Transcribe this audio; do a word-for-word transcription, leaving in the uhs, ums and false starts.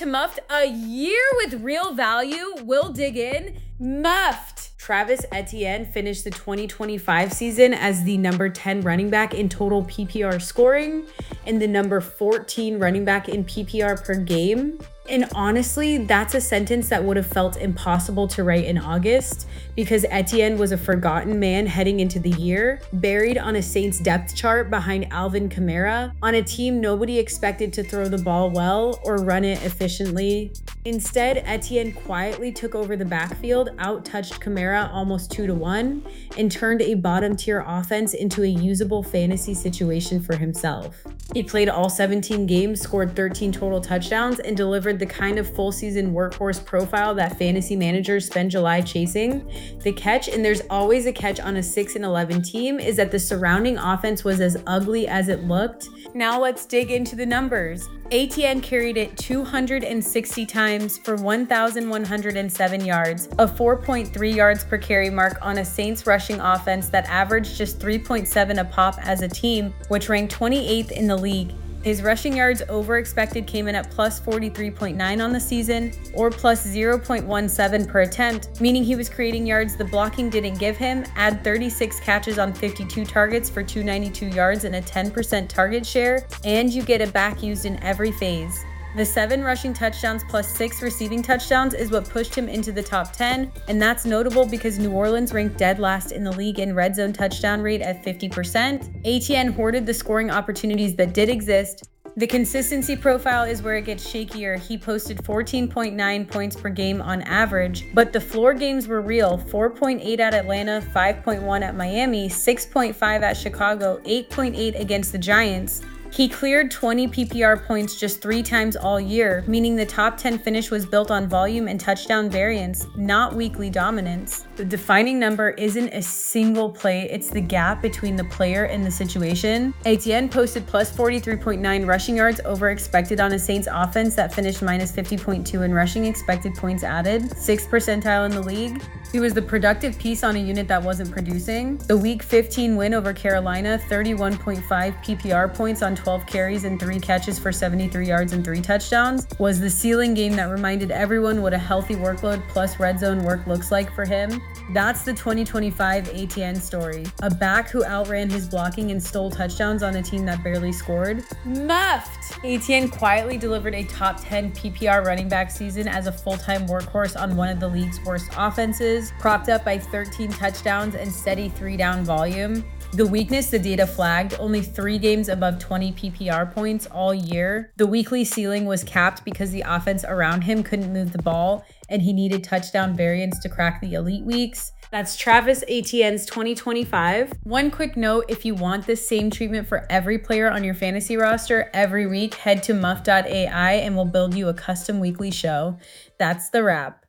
to Muffed, a year with real value. We'll dig in. Muffed. Travis Etienne finished the twenty twenty-five season as the number ten running back in total P P R scoring and the number fourteen running back in P P R per game. And honestly, that's a sentence that would have felt impossible to write in August because Etienne was a forgotten man heading into the year, buried on a Saints depth chart behind Alvin Kamara, on a team nobody expected to throw the ball well or run it efficiently. Instead, Etienne quietly took over the backfield, out-touched Kamara almost two to one, and turned a bottom-tier offense into a usable fantasy situation for himself. He played all seventeen games, scored thirteen total touchdowns, and delivered the kind of full season workhorse profile that fantasy managers spend July chasing. The catch, and there's always a catch on a six and eleven team, is that the surrounding offense was as ugly as it looked. Now let's dig into the numbers. Etienne carried it two hundred sixty times for one thousand one hundred seven yards, a four point three yards per carry mark on a Saints rushing offense that averaged just three point seven a pop as a team, which ranked twenty-eighth in the league. His rushing yards over expected came in at plus forty-three point nine on the season, or plus zero point one seven per attempt, meaning he was creating yards the blocking didn't give him. Add thirty-six catches on fifty-two targets for two hundred ninety-two yards and a ten percent target share, and you get a back used in every phase. The seven rushing touchdowns plus six receiving touchdowns is what pushed him into the top ten, and that's notable because New Orleans ranked dead last in the league in red zone touchdown rate at fifty percent. Etienne hoarded the scoring opportunities that did exist. The consistency profile is where it gets shakier. He posted fourteen point nine points per game on average, but the floor games were real. four point eight at Atlanta, five point one at Miami, six point five at Chicago, eight point eight against the Giants. He cleared twenty P P R points just three times all year, meaning the top ten finish was built on volume and touchdown variance, not weekly dominance. The defining number isn't a single play, it's the gap between the player and the situation. Etienne posted plus forty-three point nine rushing yards over expected on a Saints offense that finished minus fifty point two in rushing expected points added, sixth percentile in the league. He was the productive piece on a unit that wasn't producing. The week fifteen win over Carolina, thirty-one point five P P R points on twelve carries and three catches for seventy-three yards and three touchdowns, was the ceiling game that reminded everyone what a healthy workload plus red zone work looks like for him. That's the twenty twenty-five Etienne story. A back who outran his blocking and stole touchdowns on a team that barely scored. Muffed! Etienne quietly delivered a top ten P P R running back season as a full-time workhorse on one of the league's worst offenses, propped up by thirteen touchdowns and steady three-down volume. The weakness the data flagged, only three games above twenty P P R points all year. The weekly ceiling was capped because the offense around him couldn't move the ball and he needed touchdown variance to crack the elite weeks. That's Travis Etienne's twenty twenty-five. One quick note, if you want this same treatment for every player on your fantasy roster every week, head to muff dot A I and we'll build you a custom weekly show. That's the wrap.